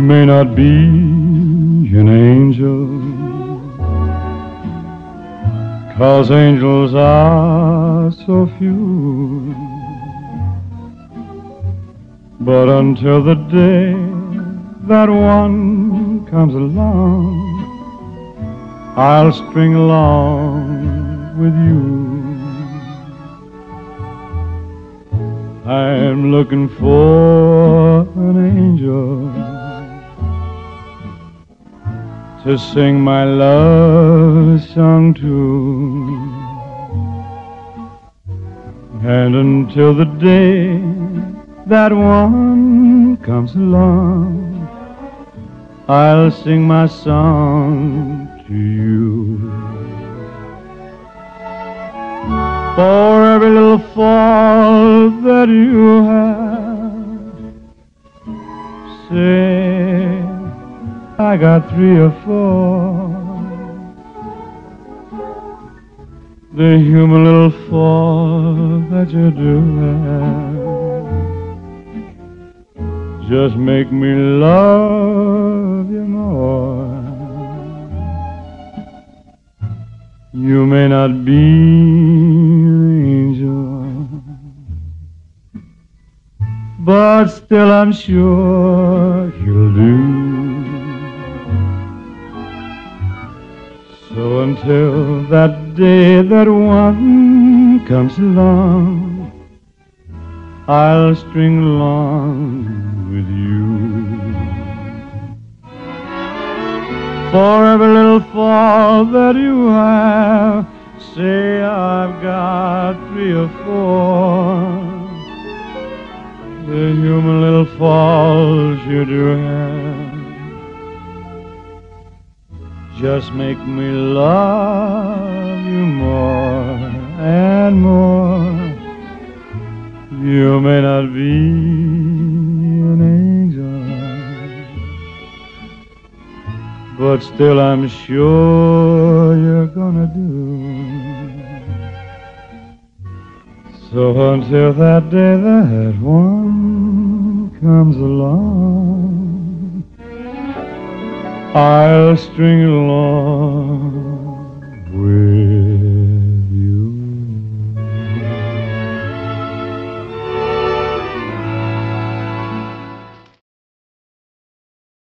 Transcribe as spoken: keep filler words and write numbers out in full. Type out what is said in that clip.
may not be an angel, 'cause angels are so few. But until the day that one comes along, I'll string along with you. I'm looking for an angel to sing my love song to. And until the day that one comes along, I'll sing my song to you. For every little fault that you have, say I got three or four. The human little fault that you do have, just make me love you more. You may not be an angel, but still I'm sure you'll do. So until that day that one comes along, I'll string along with you. For every little fault that you have, say I've got three or four. The human little faults you do have, just make me love you more and more. You may not be an angel, but still I'm sure you're gonna do. So until that day that one comes along, I'll string along with